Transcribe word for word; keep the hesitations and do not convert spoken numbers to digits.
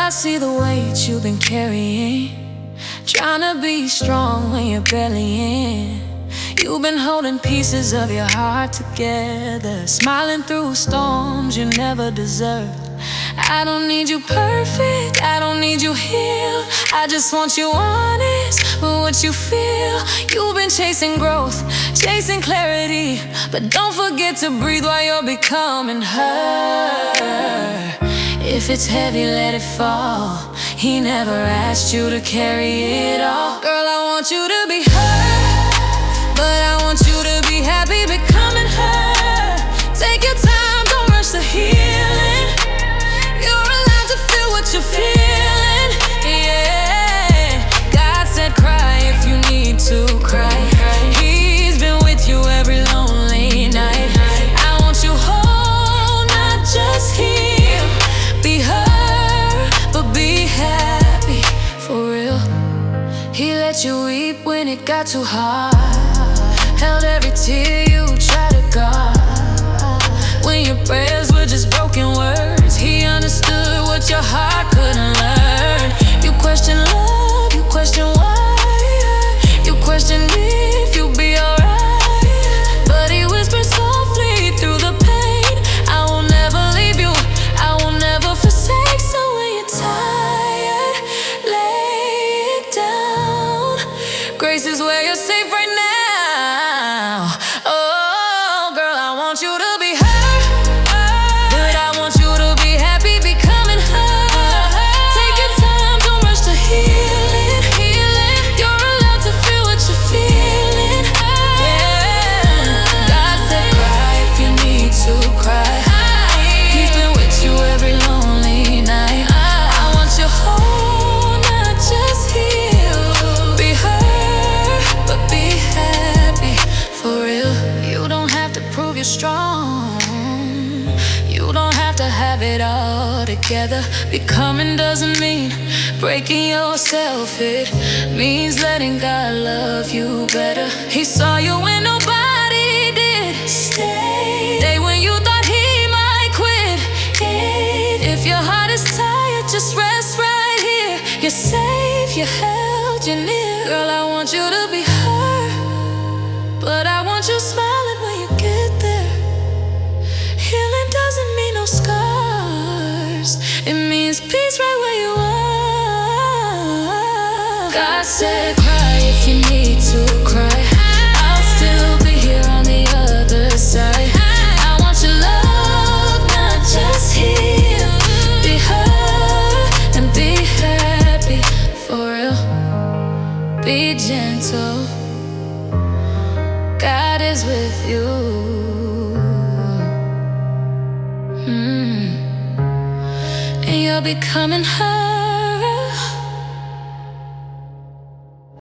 I see the weight you've been carrying, trying to be strong when you're barely in. You've been holding pieces of your heart together, smiling through storms you never deserved. I don't need you perfect, I don't need you healed. I just want you honest with what you feel. You've been chasing growth, chasing clarity, but don't forget to breathe while you're becoming her. If it's heavy, let it fall. He never asked you to carry it all. Girl, I want you to be her, but I want you to be happy becoming her. Take your time, don't rush the healing. You're allowed to feel what you're feeling, yeah. God said cry if you need to cry. He's been with you every lonely night. I want you whole, not just heal. Be her, but be happy, for real. He let you weep when it got too hard, held every tear you tried to guard. When your prayers were just broken words, he understood what your heart couldn't learn. You question love, you question why, you question if you'll be alright. But he whispered softly through the pain, I will never leave you, I will never forsake. So when you're tired, lay it down. Grace is where you're safe right now. Oh, girl, I want you to be her, but I want you to be happy becoming her. Take your time, don't rush to healing. You're allowed to feel what you're feeling, yeah. God said cry if you need to cry. He's been with you every lonely night. I want you whole, not just heal. Be her, but be happy, for real. You don't have to prove you're strong, you don't have to have it all together. Becoming doesn't mean breaking yourself, it means letting God love you better. He saw you when nobody did. Stay, stay when you thought he might quit. If your heart is tired, just rest right here. You're safe, you're held, you're near. Girl, I want you to be her, but I want you smiling when you get there. Healing doesn't mean no scars, it means peace right where you are. God said cry if you need to cry. I'll still be here on the other side. I want your love, not just heal. Be her and be happy, for real. Be gentle, God is with you. Mm. And you're becoming her.